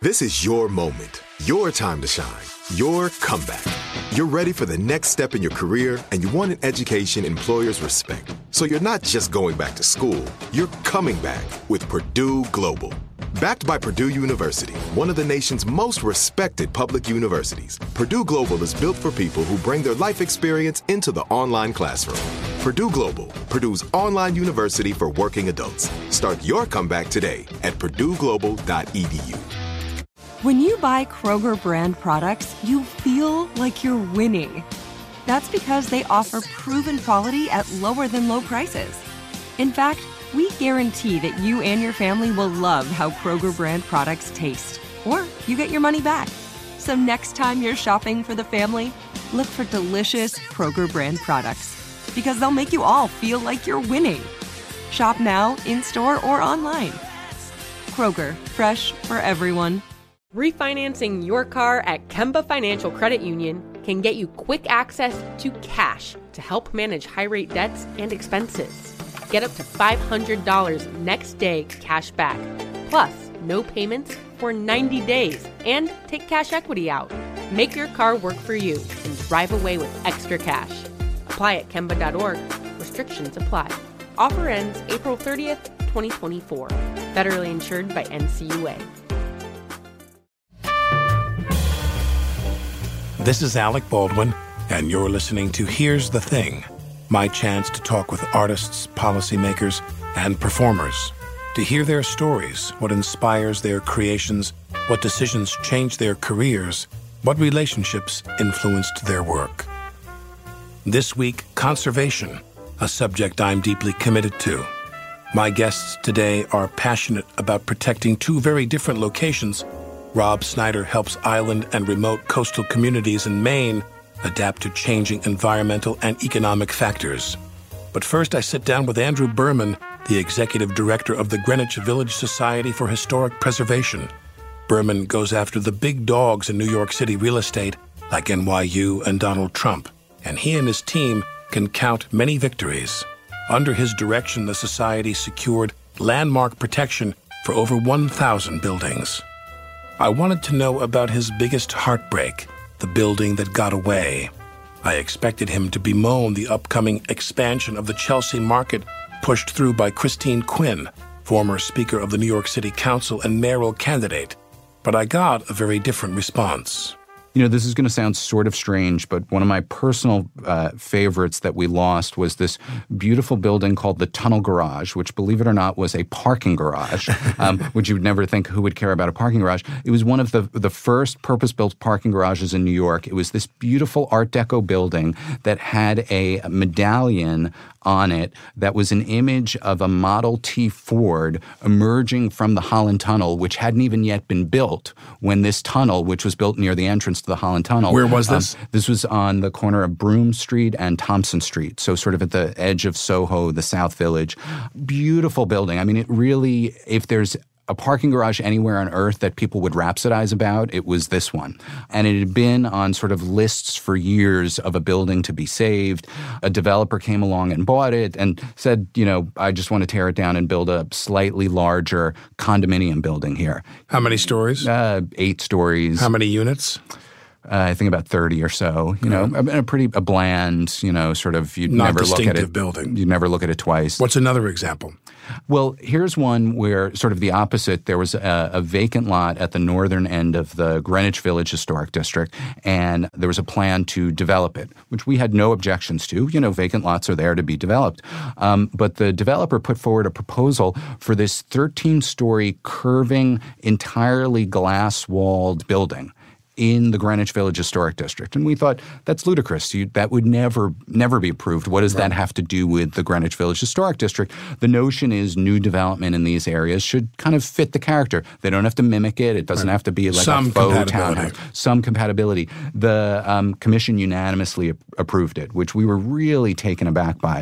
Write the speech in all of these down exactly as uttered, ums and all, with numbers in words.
This is your moment, your time to shine, your comeback. You're ready for the next step in your career, and you want an education employers respect. So you're not just going back to school, you're coming back with Purdue Global. Backed by Purdue University, one of the nation's most respected public universities, Purdue Global is built for people who bring their life experience into the online classroom. Purdue Global, Purdue's online university for working adults. Start your comeback today at purdue global dot e d u. When you buy Kroger brand products, you feel like you're winning. That's because they offer proven quality at lower than low prices. In fact, we guarantee that you and your family will love how Kroger brand products taste, or you get your money back. So next time you're shopping for the family, look for delicious Kroger brand products, because they'll make you all feel like you're winning. Shop now, in-store, or online. Kroger, fresh for everyone. Refinancing your car at Kemba Financial Credit Union can get you quick access to cash to help manage high-rate debts and expenses. Get up to five hundred dollars next day cash back, plus no payments for ninety days, and take cash equity out. Make your car work for you and drive away with extra cash. Apply at Kemba dot org. Restrictions apply. Offer ends April thirtieth, twenty twenty-four. Federally insured by N C U A. This is Alec Baldwin, and you're listening to Here's the Thing, my chance to talk with artists, policymakers, and performers, to hear their stories, what inspires their creations, what decisions change their careers, what relationships influenced their work. This week, conservation, a subject I'm deeply committed to. My guests today are passionate about protecting two very different locations. Rob Snyder helps island and remote coastal communities in Maine adapt to changing environmental and economic factors. But first, I sit down with Andrew Berman, the executive director of the Greenwich Village Society for Historic Preservation. Berman goes after the big dogs in New York City real estate, like N Y U and Donald Trump, and he and his team can count many victories. Under his direction, the Society secured landmark protection for over one thousand buildings. I wanted to know about his biggest heartbreak, the building that got away. I expected him to bemoan the upcoming expansion of the Chelsea market pushed through by Christine Quinn, former Speaker of the New York City Council and mayoral candidate. But I got a very different response. You know, this is going to sound sort of strange, but one of my personal uh, favorites that we lost was this beautiful building called the Tunnel Garage, which, believe it or not, was a parking garage, um, which you would never think who would care about a parking garage. It was one of the, the first purpose-built parking garages in New York. It was this beautiful Art Deco building that had a medallion on it that was an image of a Model T Ford emerging from the Holland Tunnel, which hadn't even yet been built when this tunnel, which was built near the entrance to the Holland Tunnel. Where was this? Um, this was on the corner of Broome Street and Thompson Street, so sort of at the edge of Soho, the South Village. Beautiful building. I mean, it really, if there's a parking garage anywhere on earth that people would rhapsodize about, it was this one. And it had been on sort of lists for years of a building to be saved. A developer came along and bought it and said, you know, I just want to tear it down and build a slightly larger condominium building here. How many stories? Uh, eight stories. How many units? Uh, I think about thirty or so, you know, a, a pretty a bland, you know, sort of, you'd Not never look at distinctive it. building. You'd never look at it twice. What's another example? Well, here's one where sort of the opposite. There was a, a vacant lot at the northern end of the Greenwich Village Historic District, and there was a plan to develop it, which we had no objections to. You know, vacant lots are there to be developed. Um, but the developer put forward a proposal for this thirteen-story curving, entirely glass-walled building in the Greenwich Village Historic District. And we thought, that's ludicrous. You, that would never, never be approved. What does right. that have to do with the Greenwich Village Historic District? The notion is new development in these areas should kind of fit the character. They don't have to mimic it. It doesn't right. have to be like Some a faux compatibility. townhouse. Some compatibility. The um, commission unanimously a- approved it, which we were really taken aback by.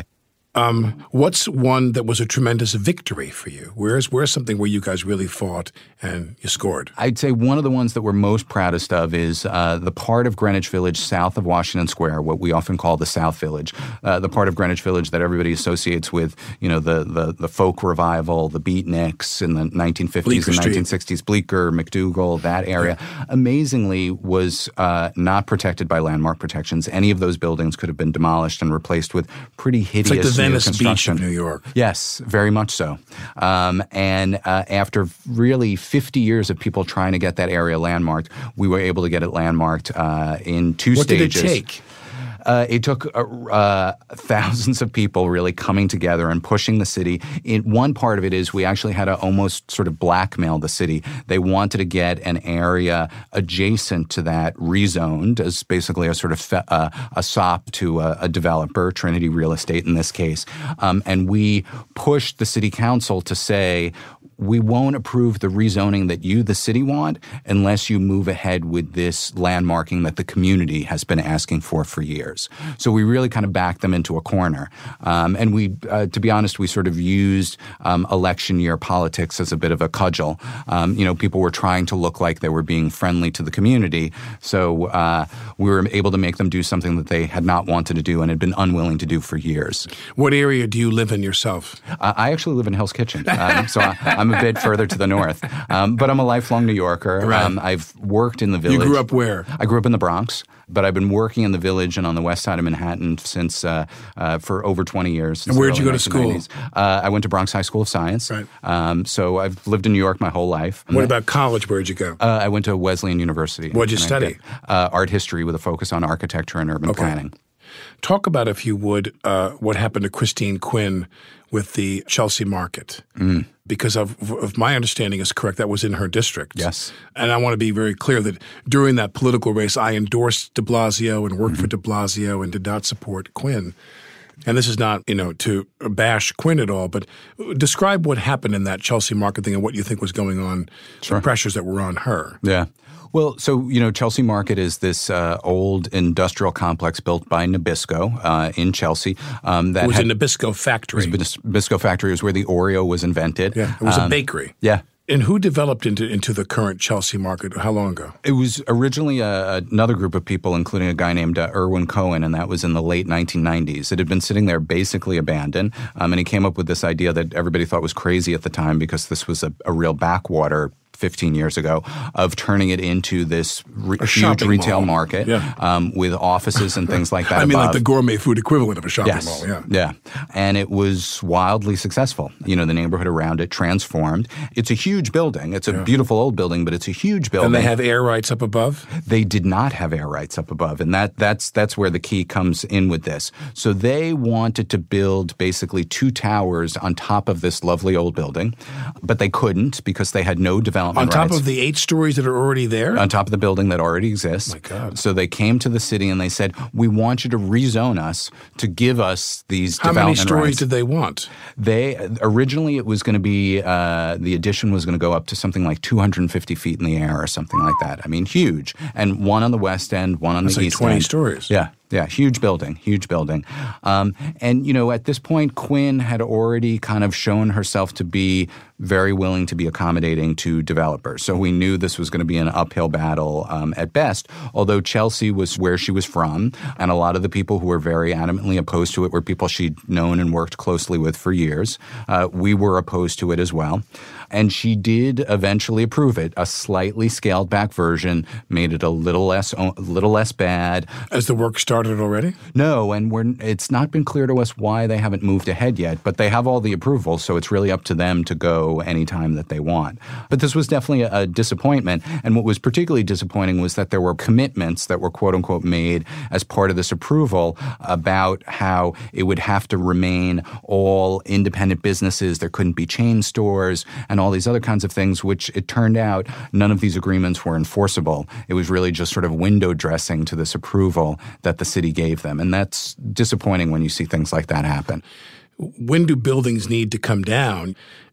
Um, what's one that was a tremendous victory for you? Where's where's something where you guys really fought and you scored? I'd say one of the ones that we're most proudest of is uh, the part of Greenwich Village south of Washington Square, what we often call the South Village, uh, the part of Greenwich Village that everybody associates with, you know, the the, the folk revival, the beatniks in the nineteen fifties Bleecker and Street. nineteen sixties, Bleecker, McDougal, that area, yeah. amazingly was uh, not protected by landmark protections. Any of those buildings could have been demolished and replaced with pretty hideous It's like the Venice construction. Beach of New York. Yes, very much so. Um, and uh, after really fifty years of people trying to get that area landmarked, we were able to get it landmarked uh, in two what stages. What did it take? Uh, it took uh, uh, thousands of people really coming together and pushing the city. In, one part of it is we actually had to almost sort of blackmail the city. They wanted to get an area adjacent to that rezoned as basically a sort of fe- uh, a S O P to a, a developer, Trinity Real Estate in this case. Um, and we pushed the city council to say, we won't approve the rezoning that you, the city, want unless you move ahead with this landmarking that the community has been asking for for years. So we really kind of backed them into a corner. Um, and we, uh, to be honest, we sort of used um, election year politics as a bit of a cudgel. Um, you know, people were trying to look like they were being friendly to the community. So uh, we were able to make them do something that they had not wanted to do and had been unwilling to do for years. What area do you live in yourself? Uh, I actually live in Hell's Kitchen. Um, so I, I'm a bit further to the north. Um, but I'm a lifelong New Yorker. Right. Um, I've worked in the village. You grew up where? I grew up in the Bronx, but I've been working in the village and on the west side of Manhattan since uh, uh, for over twenty years. And where did you go to school? Uh, I went to Bronx High School of Science. Right. Um, so I've lived in New York my whole life. What about college? Where did you go? Uh, I went to Wesleyan University. What did you study? Uh, art history with a focus on architecture and urban Okay. planning. Talk about, if you would, uh, what happened to Christine Quinn with the Chelsea Market. Mm. Because of, if my understanding is correct, that was in her district. Yes. And I want to be very clear that during that political race, I endorsed de Blasio and worked mm-hmm. for de Blasio and did not support Quinn. And this is not, you know, to bash Quinn at all, but describe what happened in that Chelsea Market thing and what you think was going on, sure. the pressures that were on her. Yeah. Well, so, you know, Chelsea Market is this uh, old industrial complex built by Nabisco uh, in Chelsea. Um, that it was had, a Nabisco factory. It was a Nabisco factory. It was where the Oreo was invented. Yeah, it was um, a bakery. Yeah. And who developed into into the current Chelsea Market? How long ago? It was originally a, another group of people, including a guy named uh, Irwin Cohen, and that was in the late nineteen nineties. It had been sitting there basically abandoned, um, and he came up with this idea that everybody thought was crazy at the time because this was a, a real backwater fifteen years ago of turning it into this re- huge retail mall. market yeah. um, with offices and things like that. I mean, above. like the gourmet food equivalent of a shopping yes. mall. Yeah, yeah, and it was wildly successful. You know, the neighborhood around it transformed. It's a huge building. It's a yeah. beautiful old building, but it's a huge building. And they have air rights up above? They did not have air rights up above, and that that's that's where the key comes in with this. So they wanted to build basically two towers on top of this lovely old building, but they couldn't because they had no development rights. On top of the eight stories that are already there? On top of the building that already exists. Oh my God. So they came to the city and they said, we want you to rezone us to give us these How development rights. How many stories did they want? They originally it was going to be uh, the addition was going to go up to something like two hundred fifty feet in the air or something like that. I mean, huge. And one on the west end, one on That's the like east twenty end. stories. Yeah. Yeah, huge building, huge building. Um, and, you know, at this point, Quinn had already kind of shown herself to be very willing to be accommodating to developers. So we knew this was going to be an uphill battle um, at best, although Chelsea was where she was from. And a lot of the people who were very adamantly opposed to it were people she'd known and worked closely with for years. Uh, we were opposed to it as well. And she did eventually approve it. A slightly scaled back version made it a little less, a little less bad. As the work started already? No, and we're, it's not been clear to us why they haven't moved ahead yet. But they have all the approval, so it's really up to them to go anytime that they want. But this was definitely a, a disappointment. And what was particularly disappointing was that there were commitments that were quote unquote made as part of this approval about how it would have to remain all independent businesses. There couldn't be chain stores and all these other kinds of things, which it turned out none of these agreements were enforceable. It was really just sort of window dressing to this approval that the city gave them. And that's disappointing when you see things like that happen. When do buildings need to come down?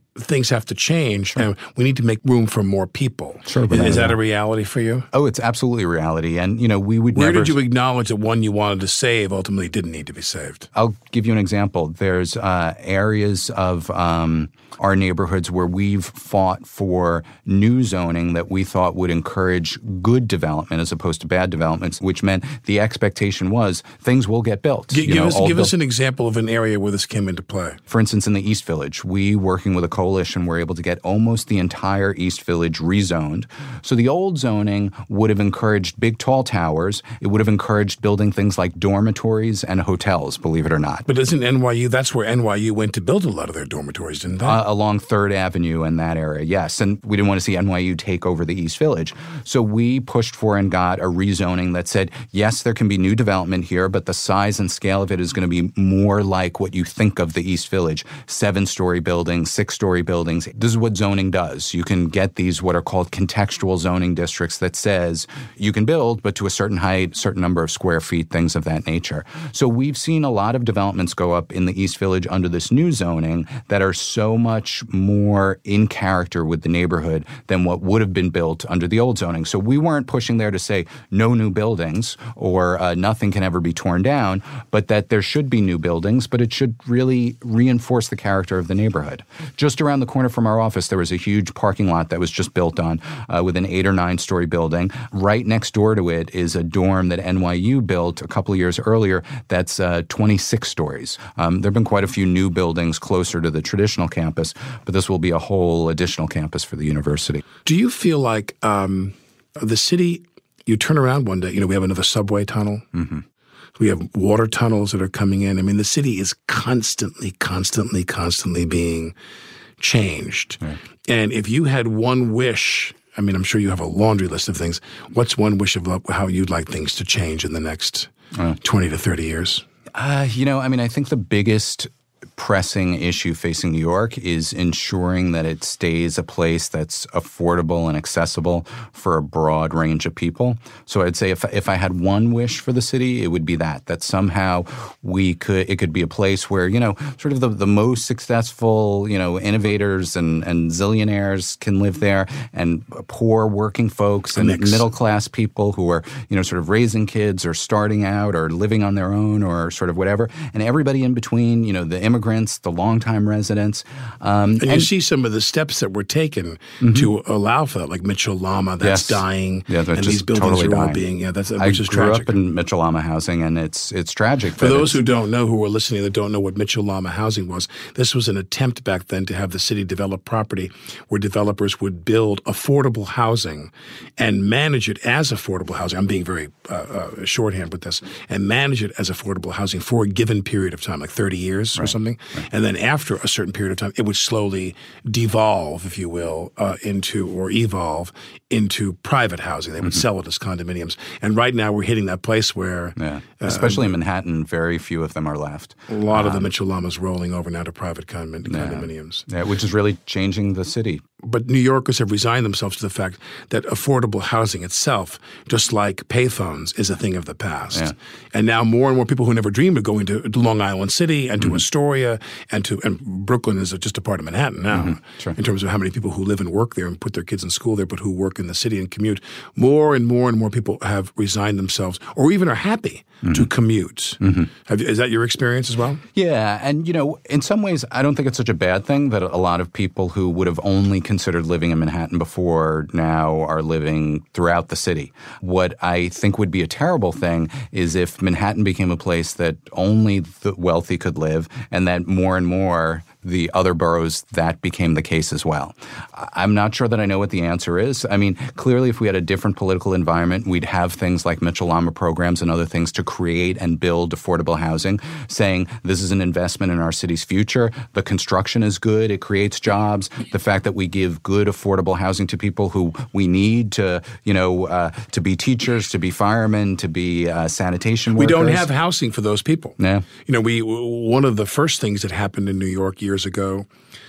things have to change, sure. and we need to make room for more people. Sure, is, is that a reality for you? Oh, it's absolutely a reality. And, you know, we would Where never... did you acknowledge that one you wanted to save ultimately didn't need to be saved? I'll give you an example. There's uh, areas of um, our neighborhoods where we've fought for new zoning that we thought would encourage good development as opposed to bad developments, which meant the expectation was things will get built. G- you give know, us, give built. us an example of an area where this came into play. For instance, in the East Village, we, working with a coalition, were able to get almost the entire East Village rezoned. So the old zoning would have encouraged big, tall towers. It would have encouraged building things like dormitories and hotels, believe it or not. But isn't N Y U, that's where N Y U went to build a lot of their dormitories, didn't they? Uh, along third Avenue and that area, yes. And we didn't want to see N Y U take over the East Village. So we pushed for and got a rezoning that said, yes, there can be new development here, but the size and scale of it is going to be more like what you think of the East Village. Seven-story buildings, six-story buildings. This is what zoning does. You can get these what are called contextual zoning districts that says you can build, but to a certain height, certain number of square feet, things of that nature. So we've seen a lot of developments go up in the East Village under this new zoning that are so much more in character with the neighborhood than what would have been built under the old zoning. So we weren't pushing there to say no new buildings or uh, nothing can ever be torn down, but that there should be new buildings, but it should really reinforce the character of the neighborhood. Just around the corner from our office, there was a huge parking lot that was just built on uh, with an eight or nine story building. Right next door to it is a dorm that N Y U built a couple of years earlier that's uh, twenty-six stories. Um, there have been quite a few new buildings closer to the traditional campus, but this will be a whole additional campus for the university. Do you feel like um, the city, you turn around one day, you know, we have another subway tunnel. Mm-hmm. We have water tunnels that are coming in. I mean, the city is constantly, constantly, constantly being changed. Right. And if you had one wish, I mean, I'm sure you have a laundry list of things. What's one wish of how you'd like things to change in the next uh, twenty to thirty years? Uh, you know, I mean, I think the biggest pressing issue facing New York is ensuring that it stays a place that's affordable and accessible for a broad range of people. So I'd say if if I had one wish for the city, it would be that, that somehow we could, it could be a place where, you know, sort of the, the most successful, you know, innovators and, and zillionaires can live there, and poor working folks and middle-class people who are, you know, sort of raising kids or starting out or living on their own or sort of whatever, and everybody in between, you know, the immigrants, the longtime residents. Um, and, and you and, see some of the steps that were taken mm-hmm. to allow for that, like Mitchell-Lama, that's yes. dying, yeah, that's and these buildings totally are all dying. being, yeah, that's, which I is grew tragic. up in Mitchell-Lama housing, and it's it's tragic. For those who don't know, who are listening, that don't know what Mitchell-Lama housing was, this was an attempt back then to have the city develop property where developers would build affordable housing and manage it as affordable housing. I'm being very uh, uh, shorthand with this. And manage it as affordable housing for a given period of time, like thirty years right. or something. Right. And then after After a certain period of time, it would slowly devolve, if you will, uh, into or evolve into private housing. They would mm-hmm. sell it as condominiums. And right now we're hitting that place where yeah. – especially uh, in Manhattan, very few of them are left. A lot um, of the Mitchell-Lamas rolling over now to private condom- condominiums. Yeah. yeah, which is really changing the city. But New Yorkers have resigned themselves to the fact that affordable housing itself, just like payphones, is a thing of the past. Yeah. And now more and more people who never dreamed of going to Long Island City and to mm-hmm. Astoria and to and Brooklyn is just a part of Manhattan now mm-hmm. sure. in terms of how many people who live and work there and put their kids in school there, but who work in the city and commute. More and more and more people have resigned themselves or even are happy mm-hmm. to commute. Mm-hmm. Have, is that your experience as well? Yeah. And, you know, in some ways, I don't think it's such a bad thing that a lot of people who would have only considered living in Manhattan before now are living throughout the city. What I think would be a terrible thing is if Manhattan became a place that only the wealthy could live and that more and more the other boroughs, that became the case as well. I'm not sure that I know what the answer is. I mean, clearly if we had a different political environment, we'd have things like Mitchell-Lama programs and other things to create and build affordable housing, saying this is an investment in our city's future. The construction is good. It creates jobs. The fact that we give good affordable housing to people who we need to, you know, uh, to be teachers, to be firemen, to be uh, sanitation workers. We don't have housing for those people. Yeah. You know, we one of the first things that happened in New York years ago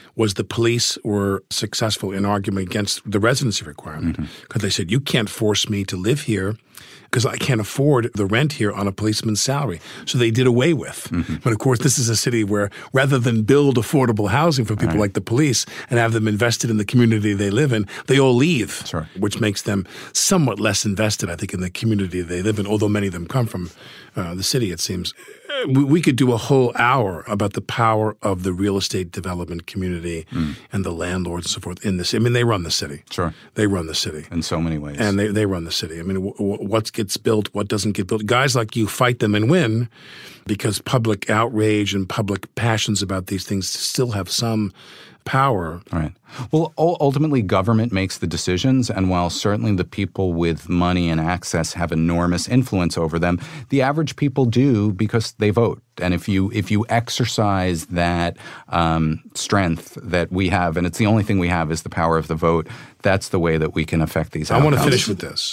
was the police were successful in arguing against the residency requirement because mm-hmm. they said, you can't force me to live here because I can't afford the rent here on a policeman's salary. So they did away with. Mm-hmm. But, of course, this is a city where rather than build affordable housing for people right. like the police and have them invested in the community they live in, they all leave, sure. which makes them somewhat less invested, I think, in the community they live in, although many of them come from uh, the city, it seems. We, we could do a whole hour about the power of the real estate development community mm. and the landlords and so forth in this. I mean, they run the city. Sure. They run the city. In so many ways. And they, they run the city. I mean, w- w- what gets built, what doesn't get built. Guys like you fight them and win because public outrage and public passions about these things still have some power. Right. Well, ultimately, government makes the decisions, and while certainly the people with money and access have enormous influence over them, the average people do because they vote. And if you if you exercise that um, strength that we have, and it's the only thing we have is the power of the vote, that's the way that we can affect these outcomes. I want to finish with this.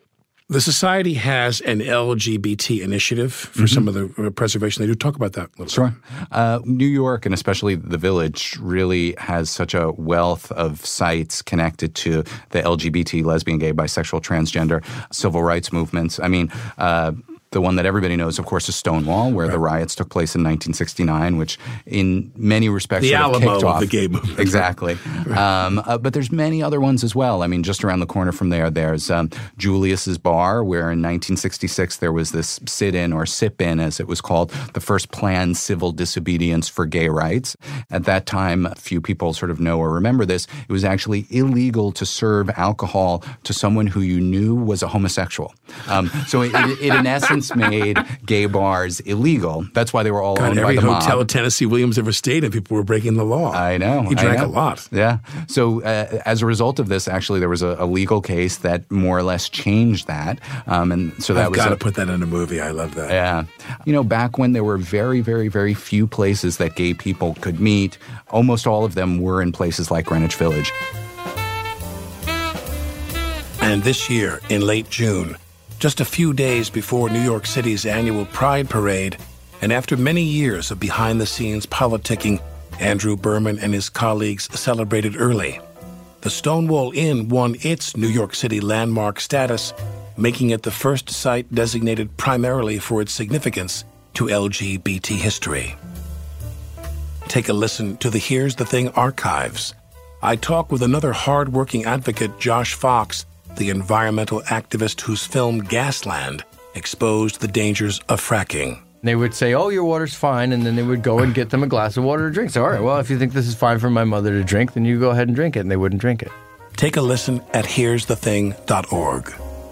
The Society has an L G B T initiative for mm-hmm. some of the preservation. They do talk about that a little Sure. Uh, New York, and especially the Village, really has such a wealth of sites connected to the L G B T, lesbian, gay, bisexual, transgender, civil rights movements. I mean, uh, the one that everybody knows, of course, is Stonewall, where right. the riots took place in nineteen sixty-nine, which in many respects the sort of Alamo kicked off. of the gay movement. Exactly. um, uh, but there's many other ones as well. I mean, just around the corner from there, there's um, Julius's Bar, where in nineteen sixty-six there was this sit-in or sip-in, as it was called, the first planned civil disobedience for gay rights. At that time, few people sort of know or remember this. It was actually illegal to serve alcohol to someone who you knew was a homosexual. Um, so it, it, it in essence made gay bars illegal. That's why they were all God, owned by the mob. Every hotel Tennessee Williams ever stayed in, people were breaking the law. I know. He drank I know. a lot. Yeah. So uh, as a result of this, actually, there was a, a legal case that more or less changed that. Um, and so that I've was got to a, put that in a movie. I love that. Yeah. You know, back when there were very, very, very few places that gay people could meet, almost all of them were in places like Greenwich Village. And this year, in late June, just a few days before New York City's annual Pride Parade, and after many years of behind-the-scenes politicking, Andrew Berman and his colleagues celebrated early. The Stonewall Inn won its New York City landmark status, making it the first site designated primarily for its significance to L G B T history. Take a listen to the Here's the Thing archives. I talk with another hard-working advocate, Josh Fox, the environmental activist whose film Gasland exposed the dangers of fracking. They would say, oh, your water's fine, and then they would go and get them a glass of water to drink. So, all right, well, if you think this is fine for my mother to drink, then you go ahead and drink it, and they wouldn't drink it. Take a listen at here's the thing dot org.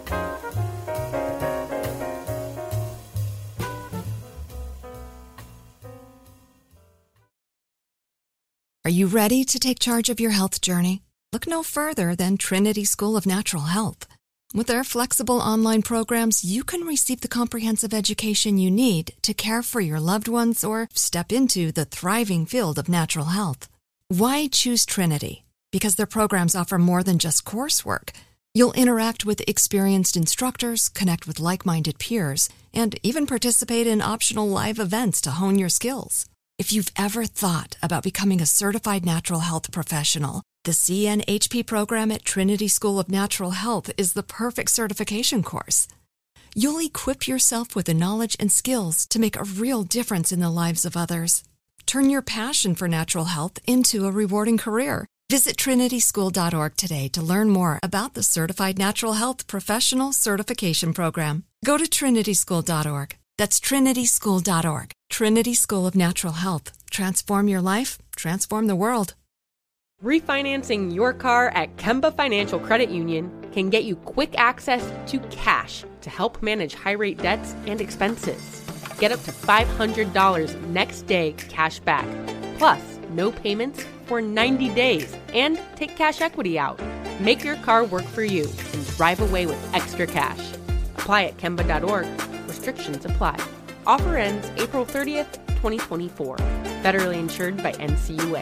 Are you ready to take charge of your health journey? Look no further than Trinity School of Natural Health. With their flexible online programs, you can receive the comprehensive education you need to care for your loved ones or step into the thriving field of natural health. Why choose Trinity? Because their programs offer more than just coursework. You'll interact with experienced instructors, connect with like-minded peers, and even participate in optional live events to hone your skills. If you've ever thought about becoming a certified natural health professional, the C N H P program at Trinity School of Natural Health is the perfect certification course. You'll equip yourself with the knowledge and skills to make a real difference in the lives of others. Turn your passion for natural health into a rewarding career. Visit trinity school dot org today to learn more about the Certified Natural Health Professional Certification Program. Go to trinity school dot org. That's trinity school dot org. Trinity School of Natural Health. Transform your life, transform the world. Refinancing your car at Kemba Financial Credit Union can get you quick access to cash to help manage high-rate debts and expenses. Get up to five hundred dollars next day cash back, plus no payments for ninety days, and take cash equity out. Make your car work for you and drive away with extra cash. Apply at kemba dot org. Restrictions apply. Offer ends April thirtieth, twenty twenty-four. Federally insured by N C U A.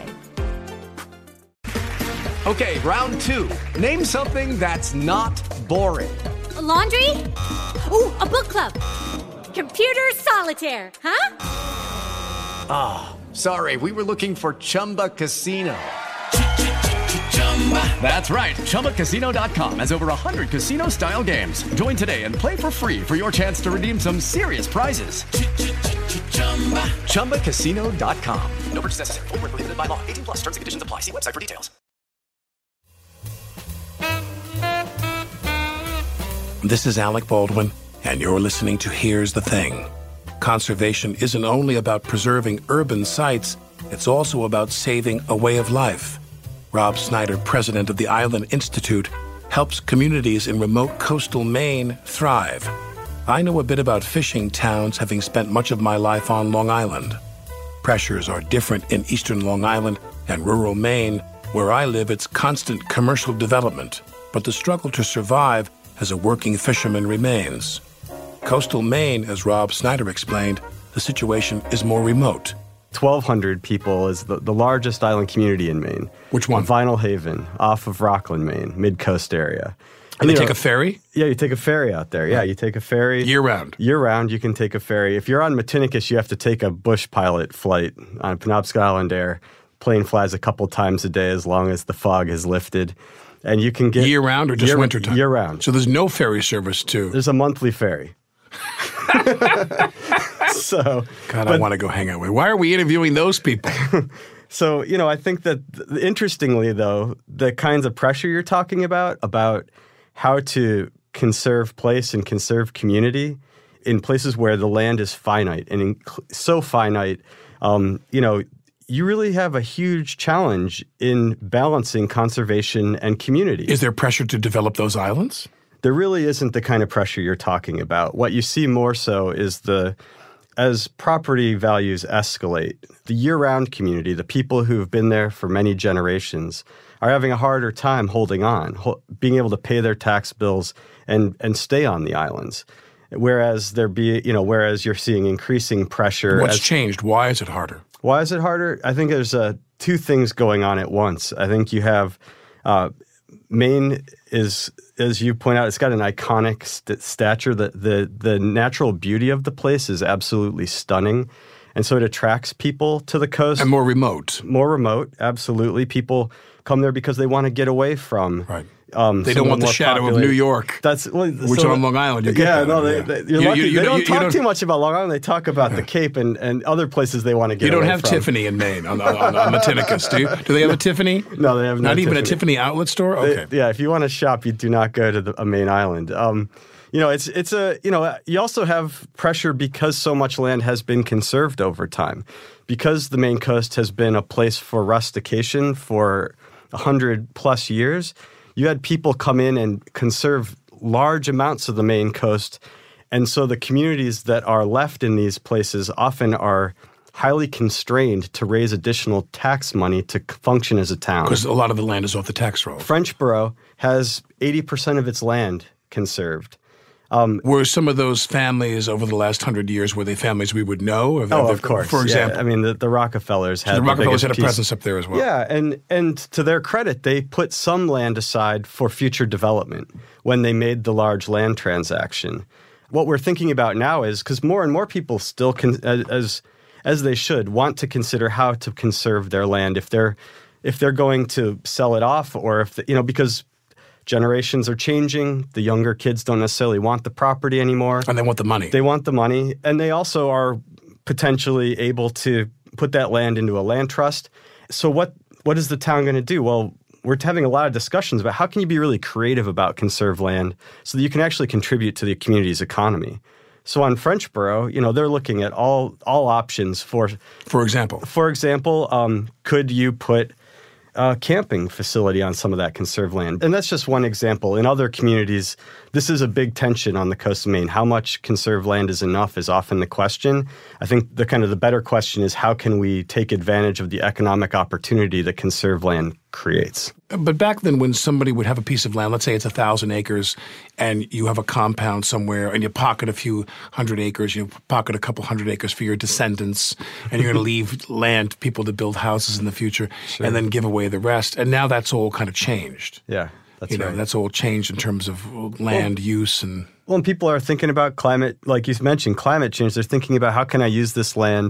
Okay, round two. Name something that's not boring. A laundry? Ooh, a book club. Computer solitaire, huh? Ah, Sorry, we were looking for Chumba Casino. That's right. Chumba Casino dot com has over one hundred casino-style games. Join today and play for free for your chance to redeem some serious prizes. Chumba Casino dot com. No purchase necessary. Void where prohibited by law. eighteen plus. Terms and conditions apply. See website for details. This is Alec Baldwin, and you're listening to Here's the Thing. Conservation isn't only about preserving urban sites, it's also about saving a way of life. Rob Snyder, president of the Island Institute, helps communities in remote coastal Maine thrive. I know a bit about fishing towns, having spent much of my life on Long Island. Pressures are different in eastern Long Island and rural Maine. Where I live, it's constant commercial development, but the struggle to survive as a working fisherman remains. Coastal Maine, as Rob Snyder explained, the situation is more remote. twelve hundred people is the, the largest island community in Maine. Which one? Vinyl Haven, off of Rockland, Maine, mid-coast area. And, and they you take know, a ferry? Yeah, you take a ferry out there. Yeah, you take a ferry. Year-round? Year-round, you can take a ferry. If you're on Matinicus, you have to take a bush pilot flight on Penobscot Island Air. Plane flies a couple times a day as long as the fog has lifted. And you can get... Year-round or just year, wintertime? Year-round. So there's no ferry service, too? There's a monthly ferry. So, God, but, I want to go hang out with. Why are we interviewing those people? So, you know, I think that, interestingly, though, the kinds of pressure you're talking about, about how to conserve place and conserve community in places where the land is finite and in, so finite, um, you know, you really have a huge challenge in balancing conservation and community. Is there pressure to develop those islands? There really isn't the kind of pressure you're talking about. What you see more so is the, as property values escalate, the year-round community, the people who've been there for many generations, are having a harder time holding on, ho- being able to pay their tax bills and and stay on the islands. Whereas there be, you know, whereas you're seeing increasing pressure. What's as, changed? Why is it harder? Why is it harder? I think there's uh, two things going on at once. I think you have uh, Maine is, as you point out, it's got an iconic st- stature. The, the the natural beauty of the place is absolutely stunning. And so it attracts people to the coast. And more remote. More remote, absolutely. People come there because they want to get away from. Right. Um, they don't want the shadow populated. of New York. That's well, which so, on Long Island you get. Yeah, that, no, they, yeah. they, you're you, lucky. You, you, they don't you, talk you don't, too much about Long Island. They talk about yeah. the Cape and, and other places they want to get. You don't away have from. Tiffany in Maine on, on, on, on Matinicus, do you? Do they have a Tiffany? No, they have not no even Tiffany. a Tiffany outlet store. Okay. They, yeah, if you want to shop, you do not go to the, a Maine island. Um, you know, it's it's a you know you also have pressure because so much land has been conserved over time, because the Maine coast has been a place for rustication for a hundred plus years. You had people come in and conserve large amounts of the Maine coast, and so the communities that are left in these places often are highly constrained to raise additional tax money to function as a town. Because a lot of the land is off the tax roll. Frenchboro has eighty percent of its land conserved. Um, were some of those families over the last hundred years, were they families we would know? Or oh, of course. For example. Yeah. I mean, the, the Rockefellers had so the Rockefellers the had a piece. presence up there as well. Yeah, and, and to their credit, they put some land aside for future development when they made the large land transaction. What we're thinking about now is, because more and more people still, con- as as they should, want to consider how to conserve their land if they're if they're going to sell it off, or if, the, you know, because generations are changing. The younger kids don't necessarily want the property anymore. And they want the money. They want the money. And they also are potentially able to put that land into a land trust. So what what is the town going to do? Well, we're having a lot of discussions about how can you be really creative about conserved land so that you can actually contribute to the community's economy. So on Frenchboro, you know, they're looking at all all options for... For example? For example, um, could you put a camping facility on some of that conserved land? And that's just one example. In other communities, this is a big tension on the coast of Maine. How much conserved land is enough is often the question. I think the kind of the better question is how can we take advantage of the economic opportunity that conserved land creates? But back then when somebody would have a piece of land, let's say it's a thousand acres, and you have a compound somewhere, and you pocket a few hundred acres, you pocket a couple hundred acres for your descendants, and you're going to leave land to people to build houses in the future, sure. and then give away the rest. And now that's all kind of changed. Yeah, that's you know, right. That's all changed in terms of land well, use and... Well, and people are thinking about climate, like you mentioned, climate change. They're thinking about how can I use this land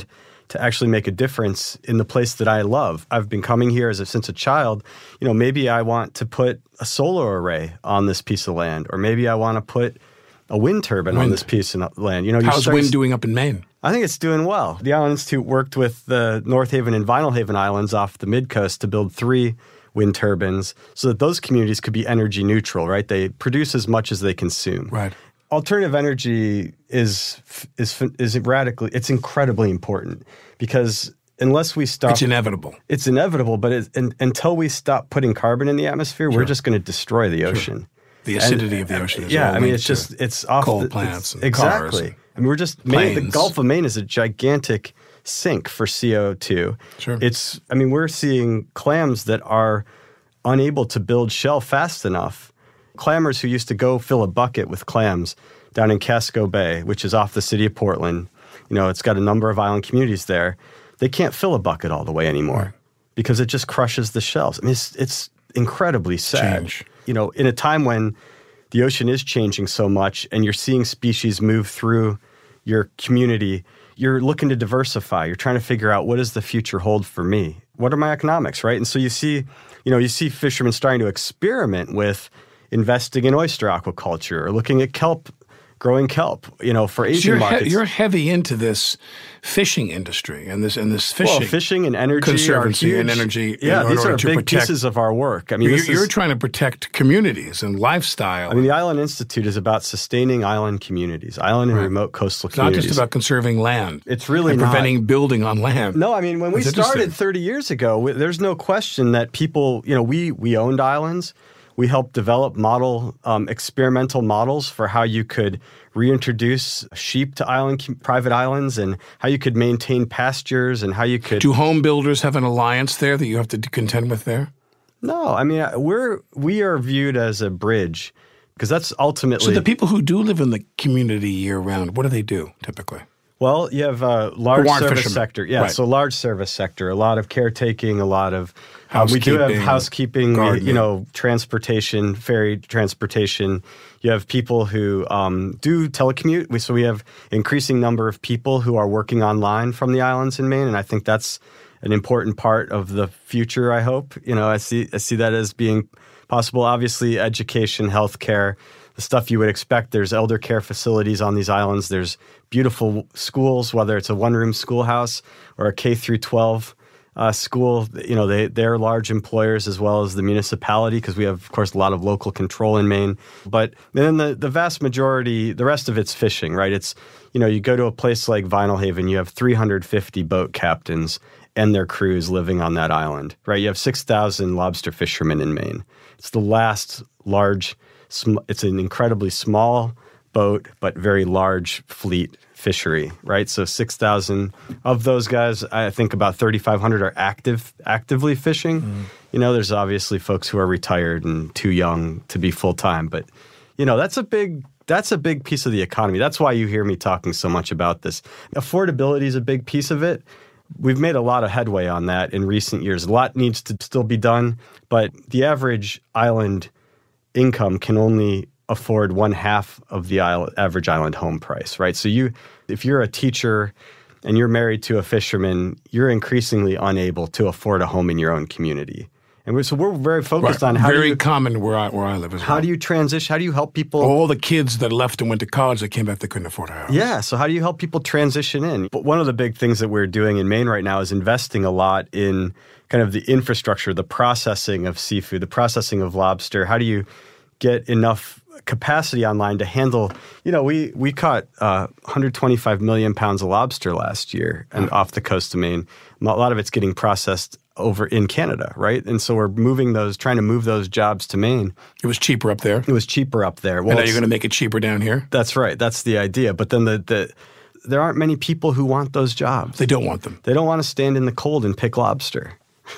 to actually make a difference in the place that I love. I've been coming here as a, since a child. You know, maybe I want to put a solar array on this piece of land, or maybe I want to put a wind turbine wind. on this piece of land. You know, how's wind doing up in Maine? I think it's doing well. The Island Institute worked with the North Haven and Vinyl Haven Islands off the mid-coast to build three wind turbines so that those communities could be energy neutral, right? They produce as much as they consume. Right. Alternative energy is is is radically, it's incredibly important because unless we stop... It's inevitable. It's inevitable, but it, in, until we stop putting carbon in the atmosphere, sure. we're just going to destroy the ocean. Sure. The acidity and, of the ocean is yeah, all I mean, it's just, it's off coal the, plants and exactly. cars and I mean, we're just, Maine, the Gulf of Maine is a gigantic sink for C O two. Sure. It's, I mean, we're seeing clams that are unable to build shell fast enough. Clammers who used to go fill a bucket with clams down in Casco Bay, which is off the city of Portland. You know, it's got a number of island communities there. They can't fill a bucket all the way anymore right. because it just crushes the shells. I mean, it's, it's incredibly sad. Change. You know, in a time when the ocean is changing so much and you're seeing species move through your community, you're looking to diversify. You're trying to figure out, what does the future hold for me? What are my economics, right? And so you see, you know, you see fishermen starting to experiment with investing in oyster aquaculture or looking at kelp, growing kelp, you know, for Asian so you're markets. He- you're heavy into this fishing industry and this and this fishing. Well, fishing and energy conservancy are huge. and energy. Yeah, in these order are to big protect, pieces of our work. I mean, you're, this you're is, trying to protect communities and lifestyle. I mean, the Island Institute is about sustaining island communities, island and Right. remote coastal it's not communities. just about conserving land. It's really and not. preventing building on land. No, I mean, when we That's started interesting. thirty years ago, we, there's no question that people, you know, we we owned islands. We helped develop model, um, experimental models for how you could reintroduce sheep to island, private islands, and how you could maintain pastures, and how you could. Do home builders have an alliance there that you have to contend with there? No, I mean, we're we are viewed as a bridge because that's ultimately. So the people who do live in the community year round, what do they do typically? Well, you have a large Warrant service fishermen. sector. Yeah, Right. so large service sector, a lot of caretaking, a lot of um, we do have Housekeeping, housekeeping, we, gardening. you know, transportation, ferry transportation. You have people who um, do telecommute. We, so we have increasing number of people who are working online from the islands in Maine, and I think that's an important part of the future, I hope. You know, I see I see that as being possible. Obviously, education, healthcare, the stuff you would expect. There's elder care facilities on these islands. There's beautiful schools, whether it's a one-room schoolhouse or a K through twelve uh, school. You know, they, they're large employers as well as the municipality because we have, of course, a lot of local control in Maine. But then the, the vast majority, the rest of it's fishing, right? It's, you know, you go to a place like Vinyl Haven, you have three hundred fifty boat captains and their crews living on that island, right? You have six thousand lobster fishermen in Maine. It's the last large, sm- it's an incredibly small boat, but very large fleet fishery, right? So six thousand of those guys, I think about thirty-five hundred are active, actively fishing. Mm. You know, there's obviously folks who are retired and too young to be full-time, but, you know, that's a big, that's a big piece of the economy. That's why you hear me talking so much about this. Affordability is a big piece of it. We've made a lot of headway on that in recent years. A lot needs to still be done, but the average island income can only afford one half of the island, average island home price, right? So you, if you're a teacher and you're married to a fisherman, you're increasingly unable to afford a home in your own community. And we're, so we're very focused right. on how very do you, common where I where I live as how well. do you transition? How do you help people? All the kids that left and went to college, they came back, they couldn't afford a house. Yeah. So how do you help people transition in? But one of the big things that we're doing in Maine right now is investing a lot in kind of the infrastructure, the processing of seafood, the processing of lobster. How do you get enough capacity online to handle, you know, we we caught uh, one hundred twenty-five million pounds of lobster last year and off the coast of Maine. A lot of it's getting processed over in Canada, right? And so we're moving those, trying to move those jobs to Maine. It was cheaper up there. It was cheaper up there. Well, and now you're going to make it cheaper down here? That's right. That's the idea. But then the, the there aren't many people who want those jobs. They don't want them. They don't want to stand in the cold and pick lobster.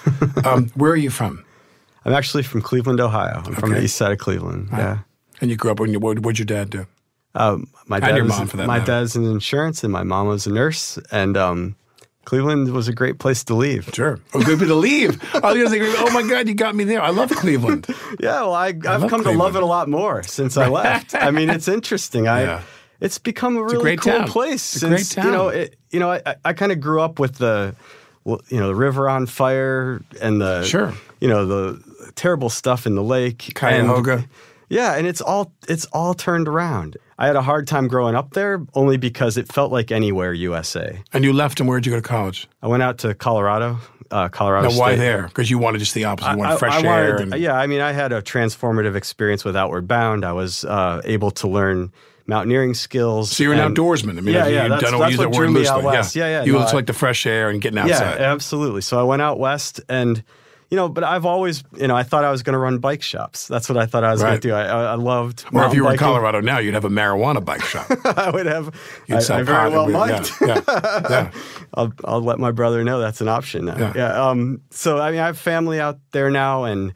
um, where are you from? I'm actually from Cleveland, Ohio. I'm okay. from the east side of Cleveland. Right. Yeah. And you grew up, what did your dad do? Um, my and dad your was, mom, for that My matter. dad's in insurance, and my mom was a nurse. And um, Cleveland was a great place to leave. Sure. Oh, good to leave. I was thinking, oh, my God, you got me there. I love Cleveland. Yeah, well, I, I've I come Cleveland. to love it a lot more since I left. I mean, it's interesting. I, yeah. It's become a It's a really great cool town. place. It's a great since, You know, town. it, you know, I, I kind of grew up with the, well, you know, the river on fire and the, Sure. you know, the terrible stuff in the lake. Cuyahoga. And, yeah, and it's all it's all turned around. I had a hard time growing up there only because it felt like anywhere U S A. And you left, and where'd you go to college? I went out to Colorado, uh, Colorado Now, why State. there? Because you wanted just the opposite. You wanted I- fresh I air. wanted- and, Yeah, I mean, I had a transformative experience with Outward Bound. I was uh, able to learn mountaineering skills. So you're an and- outdoorsman. I mean, yeah, you yeah, that's, don't that's use what that drew word me loosely. out west. Yeah, yeah. You no, just I- like the fresh air and getting outside. Yeah, absolutely. So I went out west, and you know, but I've always, you know, I thought I was going to run bike shops. That's what I thought I was Right. going to do. I, I, I loved. Or if mountain you were in biking. Colorado now, you'd have a marijuana bike shop. I would have. You'd I, sell I very pot well and- might. Yeah, yeah, yeah. I'll, I'll let my brother know that's an option now. Yeah. Yeah. Um, so I mean, I have family out there now, and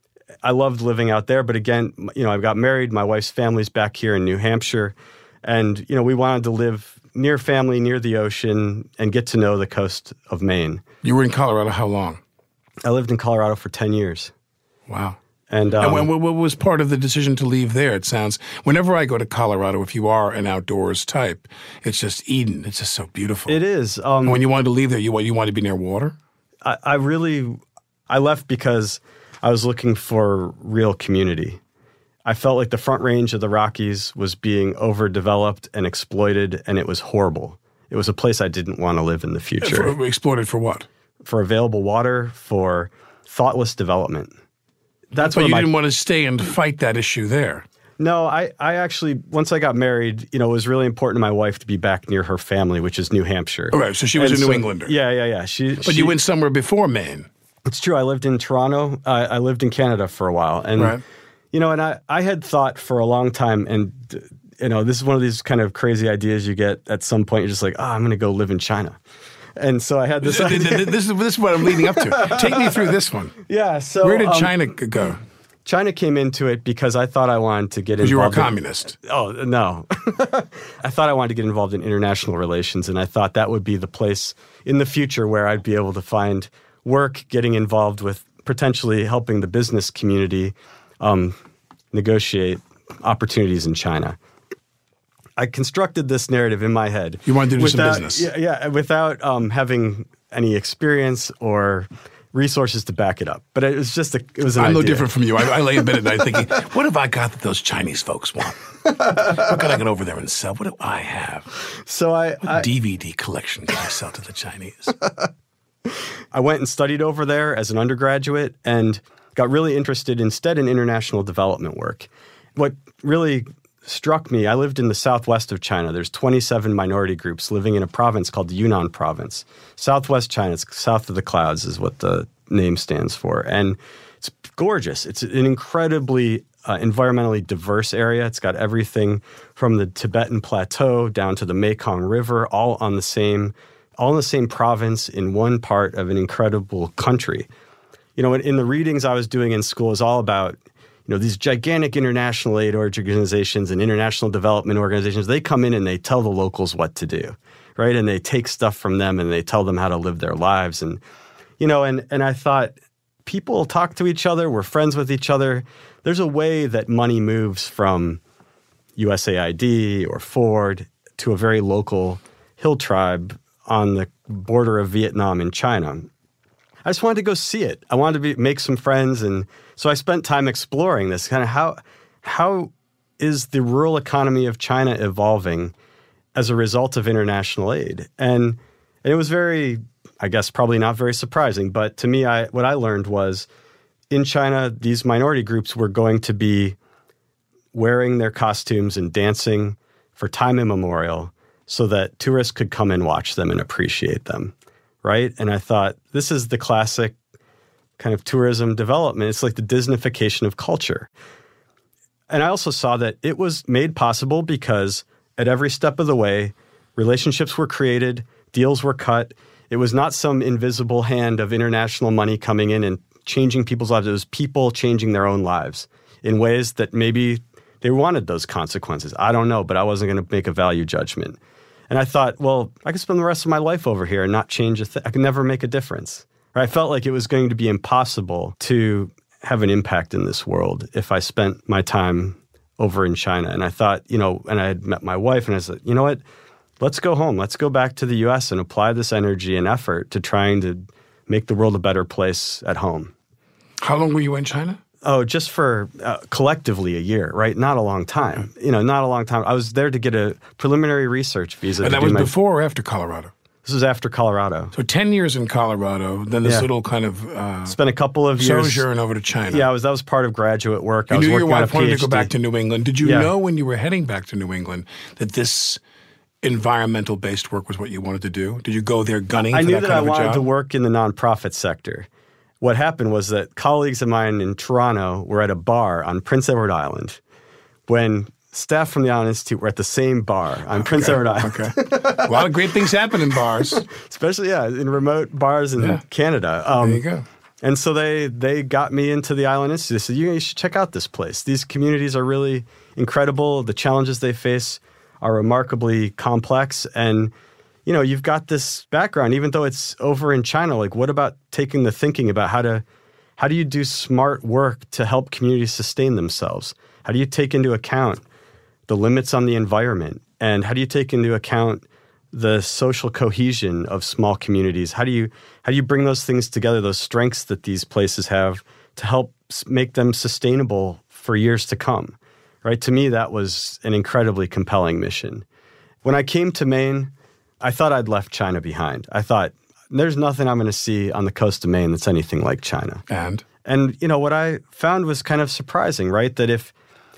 I loved living out there. But again, you know, I got married. My wife's family's back here in New Hampshire, and you know, we wanted to live near family, near the ocean, and get to know the coast of Maine. You were in Colorado how long? I lived in Colorado for ten years. Wow. And, um, and when, what, what was part of the decision to leave there? It sounds, whenever I go to Colorado, if you are an outdoors type, it's just Eden. It's just so beautiful. It is. Um, And when you wanted to leave there, you, you wanted to be near water? I, I really, I left because I was looking for real community. I felt like the Front Range of the Rockies was being overdeveloped and exploited, and it was horrible. It was a place I didn't want to live in the future. For, exploited for what? For available water, for thoughtless development. That's But what you my, didn't want to stay and fight that issue there. No, I, I actually, once I got married, you know, it was really important to my wife to be back near her family, which is New Hampshire. All right, so she was And a New so- Englander. Yeah, yeah, yeah. She, But she, you went somewhere before Maine. It's true. I lived in Toronto. I, I lived in Canada for a while. And, Right. you know, and I, I had thought for a long time, and, you know, this is one of these kind of crazy ideas you get at some point. You're just like, oh, I'm going to go live in China. And so I had this this, idea. this, is, this is what I'm leading up to. Take me through this one. Yeah. So Where did um, China g- go? China came into it because I thought I wanted to get Because you were a involved. in- communist. Oh, no. I thought I wanted to get involved in international relations, and I thought that would be the place in the future where I'd be able to find work, getting involved with potentially helping the business community um, negotiate opportunities in China. I constructed this narrative in my head. You wanted to do without, some business. Yeah, yeah without um, having any experience or resources to back it up. But it was just a, it was an I'm no idea. different from you. I, I lay in bed at night thinking, what have I got that those Chinese folks want? What can I get over there and sell? What do I have? So I, What I D V D collection can I sell to the Chinese? I went and studied over there as an undergraduate and got really interested instead in international development work. What really struck me, I lived in the southwest of China. There's twenty-seven minority groups living in a province called the Yunnan province. Southwest China, it's south of the clouds is what the name stands for. And it's gorgeous. It's an incredibly uh, environmentally diverse area. It's got everything from the Tibetan Plateau down to the Mekong River, all on the same all in the same province in one part of an incredible country. You know, in, in the readings I was doing in school is all about, you know, these gigantic international aid organizations and international development organizations. They come in and they tell the locals what to do, right? And they take stuff from them and they tell them how to live their lives. And, you know, and, and I thought people talk to each other. We're friends with each other. There's a way that money moves from U S A I D or Ford to a very local hill tribe on the border of Vietnam and China. I just wanted to go see it. I wanted to be, make some friends. And so I spent time exploring this, kind of how, how is the rural economy of China evolving as a result of international aid? And, and it was very, I guess, probably not very surprising. But to me, I, what I learned was in China, these minority groups were going to be wearing their costumes and dancing for time immemorial so that tourists could come and watch them and appreciate them, right? And I thought, this is the classic kind of tourism development. It's like the Disneyfication of culture. And I also saw that it was made possible because at every step of the way, relationships were created, deals were cut. It was not some invisible hand of international money coming in and changing people's lives. It was people changing their own lives in ways that maybe they wanted those consequences. I don't know, but I wasn't going to make a value judgment. And I thought, well, I could spend the rest of my life over here and not change a thing. I could never make a difference. Or I felt like it was going to be impossible to have an impact in this world if I spent my time over in China. And I thought, you know, and I had met my wife and I said, you know what, let's go home. Let's go back to the U S and apply this energy and effort to trying to make the world a better place at home. How long were you in China? Oh, just for uh, collectively a year, right? Not a long time. You know, not a long time. I was there to get a preliminary research visa. And to that do was my, before or after Colorado? This was after Colorado. So ten years in Colorado, then this Yeah. little kind of uh, Spent a couple of years. sojourn over to China. Yeah, I was. That was part of graduate work. I You was knew your working on a wife wanted to go PhD. back to New England. Did you Yeah. know when you were heading back to New England that this environmental-based work was what you wanted to do? Did you go there gunning I for knew that that kind I of a wanted job? to work in the nonprofit sector. What happened was that colleagues of mine in Toronto were at a bar on Prince Edward Island when staff from the Island Institute were at the same bar on Prince Edward Island. Okay. A lot of great things happen in bars. Especially, yeah, in remote bars in Yeah. Canada. Um, There you go. And so they they got me into the Island Institute. They said, you, you should check out this place. These communities are really incredible. The challenges they face are remarkably complex. And, you know, you've got this background, even though it's over in China. Like, what about taking the thinking about how to, how do you do smart work to help communities sustain themselves? How do you take into account the limits on the environment? And how do you take into account the social cohesion of small communities? How do you how do you bring those things together, those strengths that these places have, to help s- make them sustainable for years to come? Right? To me, that was an incredibly compelling mission. When I came to Maine, I thought I'd left China behind. I thought, there's nothing I'm going to see on the coast of Maine that's anything like China. And? And, you know, what I found was kind of surprising, right? That if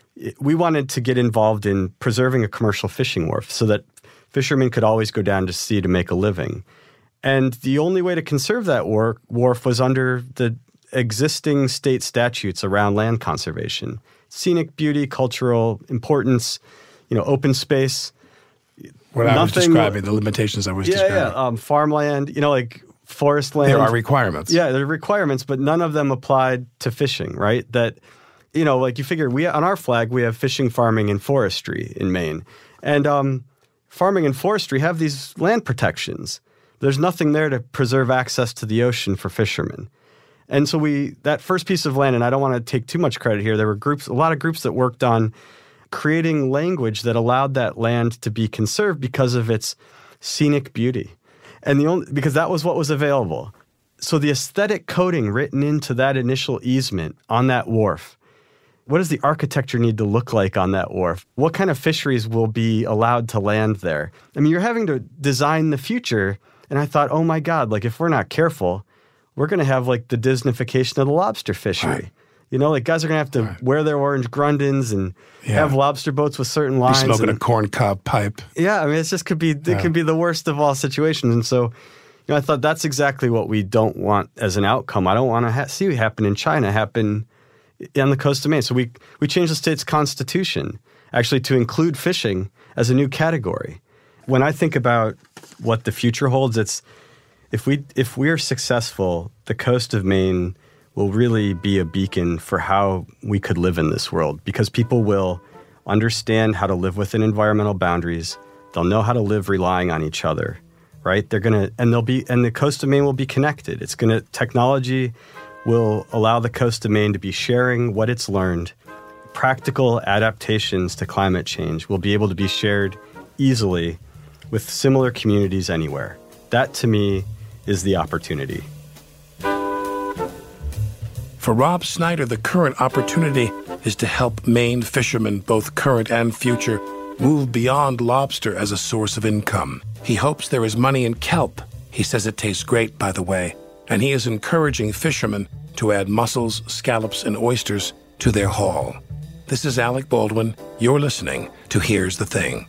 we wanted to get involved in preserving a commercial fishing wharf so that fishermen could always go down to sea to make a living. And the only way to conserve that wharf, wharf was under the existing state statutes around land conservation. Scenic beauty, cultural importance, you know, open space. What I was Nothing- describing, the limitations I was Yeah, describing. yeah. Um, farmland, you know, like forest land. There are requirements. Yeah, there are requirements, but none of them applied to fishing, right? That, you know, like you figure, we on our flag, we have fishing, farming, and forestry in Maine. And um, farming and forestry have these land protections. There's nothing there to preserve access to the ocean for fishermen. And so we, that first piece of land, and I don't want to take too much credit here, there were groups, a lot of groups that worked on creating language that allowed that land to be conserved because of its scenic beauty. And the only, because that was what was available. So the aesthetic coding written into that initial easement on that wharf, what does the architecture need to look like on that wharf? What kind of fisheries will be allowed to land there? I mean, you're having to design the future. And I thought, oh my God, like if we're not careful, we're going to have like the Disneyfication of the lobster fishery. Right. You know, like guys are going to have to right. wear their orange Grundens and yeah. have lobster boats with certain lines. Be smoking and, a corn cob pipe. Yeah, I mean, it just could be, it yeah. could be the worst of all situations. And so, you know, I thought that's exactly what we don't want as an outcome. I don't want to ha- see it happen in China, happen on the coast of Maine. So we, we changed the state's constitution actually to include fishing as a new category. When I think about what the future holds, it's if we if we're successful, the coast of Maine will really be a beacon for how we could live in this world, because people will understand how to live within environmental boundaries. They'll know how to live relying on each other, right? They're gonna and they'll be and the coast of Maine will be connected. It's gonna technology will allow the coast of Maine to be sharing what it's learned. Practical adaptations to climate change will be able to be shared easily with similar communities anywhere. That, to me, is the opportunity. For Rob Snyder, the current opportunity is to help Maine fishermen, both current and future, move beyond lobster as a source of income. He hopes there is money in kelp. He says it tastes great, by the way. And he is encouraging fishermen to add mussels, scallops, and oysters to their haul. This is Alec Baldwin. You're listening to Here's the Thing.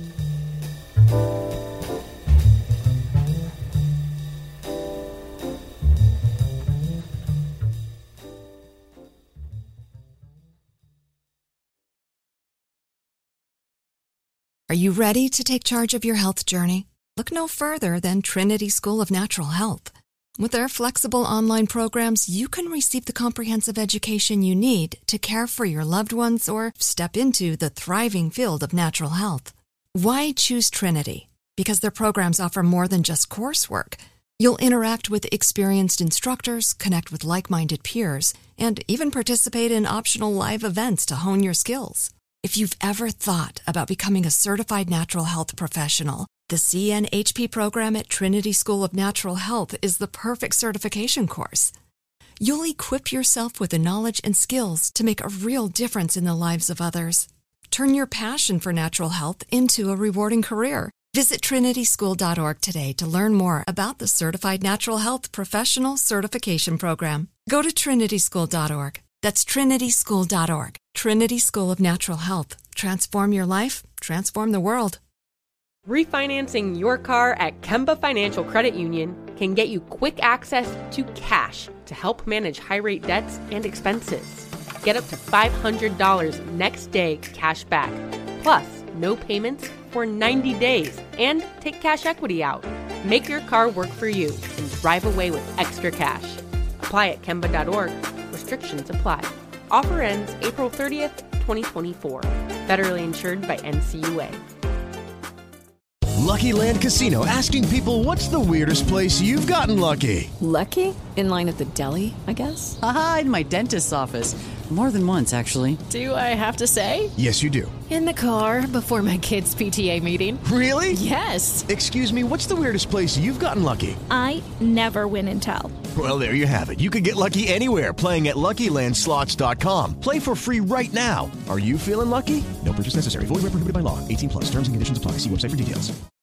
Are you ready to take charge of your health journey? Look no further than Trinity School of Natural Health. With their flexible online programs, you can receive the comprehensive education you need to care for your loved ones or step into the thriving field of natural health. Why choose Trinity? Because their programs offer more than just coursework. You'll interact with experienced instructors, connect with like-minded peers, and even participate in optional live events to hone your skills. If you've ever thought about becoming a certified natural health professional, the C N H P program at Trinity School of Natural Health is the perfect certification course. You'll equip yourself with the knowledge and skills to make a real difference in the lives of others. Turn your passion for natural health into a rewarding career. Visit trinity school dot org today to learn more about the Certified Natural Health Professional Certification Program. Go to trinity school dot org. That's trinity school dot org. Trinity School of Natural Health. Transform your life, transform the world. Refinancing your car at Kemba Financial Credit Union can get you quick access to cash to help manage high-rate debts and expenses. Get up to five hundred dollars next day cash back, plus no payments for ninety days, and take cash equity out. Make your car work for you and drive away with extra cash. Apply at kemba dot org. Restrictions apply. Offer ends April thirtieth, twenty twenty-four. Federally insured by N C U A. Lucky Land Casino, asking people, what's the weirdest place you've gotten lucky? Lucky? In line at the deli, I guess? Aha, in my dentist's office. More than once, actually. Do I have to say? Yes, you do. In the car before my kids' P T A meeting. Really? Yes. Excuse me, what's the weirdest place you've gotten lucky? I never win and tell. Well, there you have it. You can get lucky anywhere, playing at lucky land slots dot com. Play for free right now. Are you feeling lucky? No purchase necessary. Void where prohibited by law. eighteen plus. Terms and conditions apply. See website for details.